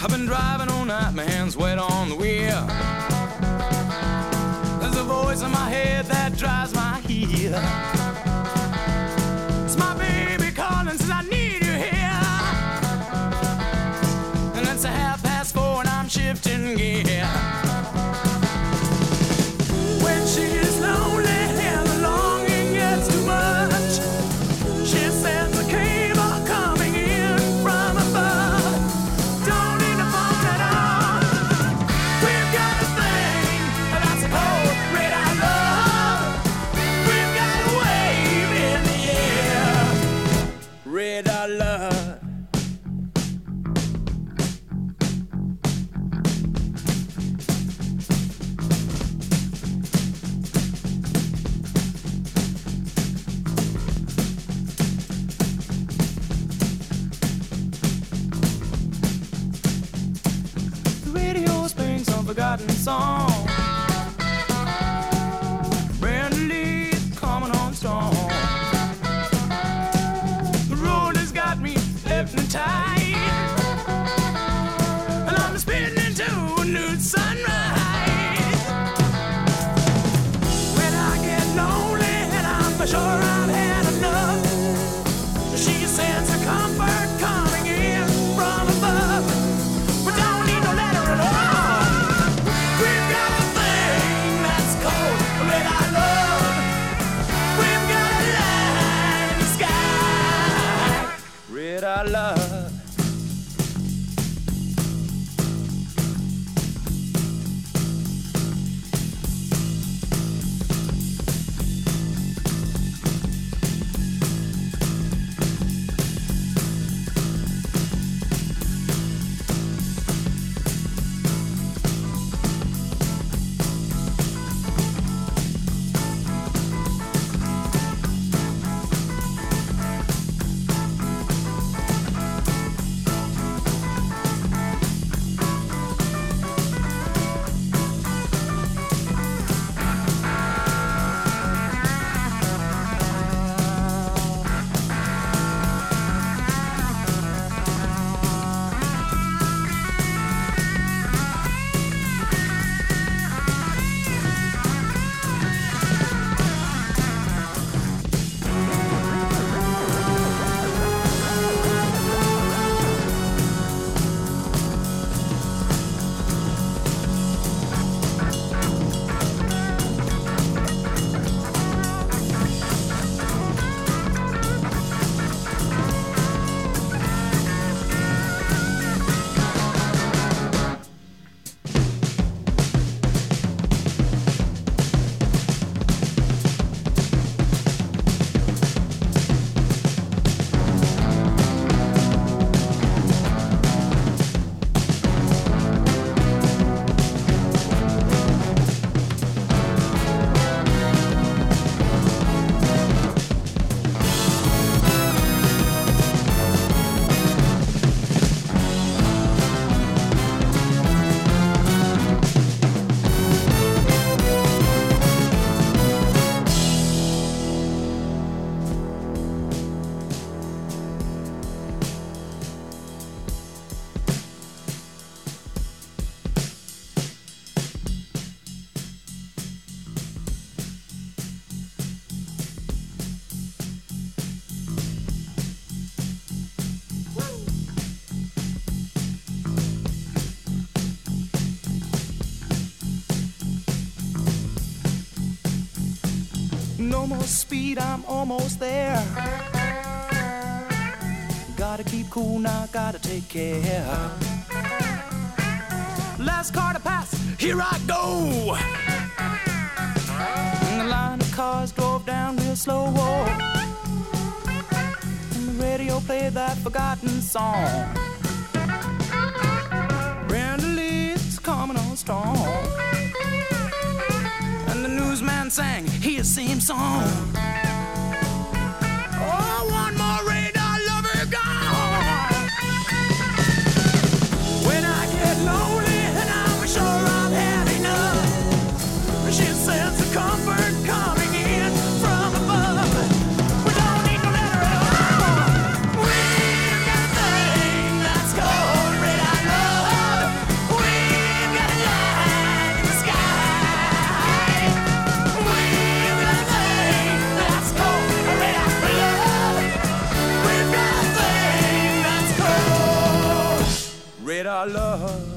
I've been driving all night, my hands wet on the wheel. There's a voice in my head that drives my heel. It's my baby calling, says I need you here. And it's 4:30 and I'm shifting gear. When she's lonely and the longing gets too much, she sends a cable coming in from above. Don't need a phone at all. We've got a thing that's called red eye love. We've got a wave in the air. Red eye love. Forgotten song. Brand new leaf coming on strong. The road has got me hypnotized, and I'm spinning into a new sunrise. When I get lonely and I'm sure I've had enough, she sends a comfort coming in from above. We don't need no letter at all. Our love. No more speed, I'm almost there. Gotta keep cool now, gotta take care. Last car to pass, here I go. And the line of cars drove down real slow. And the radio played that forgotten song. Brenda Lee's coming on strong. And the newsman sang his same song. Oh, one more radar lover gone. When I get lonely and I'm sure I've had enough, she sends a comfort coming in from above. We don't need no letter at all. We've got a thing that's called red-eye love. our love.